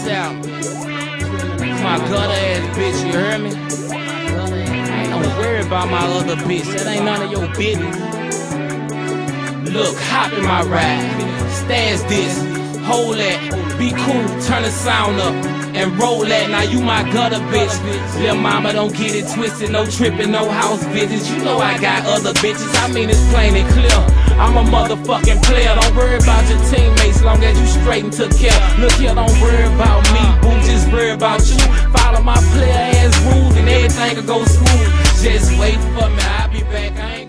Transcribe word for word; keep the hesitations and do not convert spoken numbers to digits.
South. My gutter ass bitch, you heard me? Don't worry about my other bitch, that ain't none of your business. Look, hop in my ride, stash this, hold that, be cool, turn the sound up, and roll that. Now you my gutter bitch, little mama don't get it twisted, no tripping, no house visits. You know I got other bitches, I mean it's plain and clear. I'm a motherfucking player, don't worry about your teammates, long as you straight and took care. Look here, don't worry about me, boo, just worry about you. Follow my player ass rules and everything will go smooth. Just wait for me, I'll be back. I ain't